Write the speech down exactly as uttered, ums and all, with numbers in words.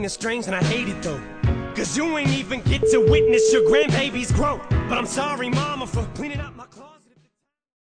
kinda strange and I hate it though, cause you ain't even get to witness your grandbaby's growth. But I'm sorry mama for cleaning up my clothes.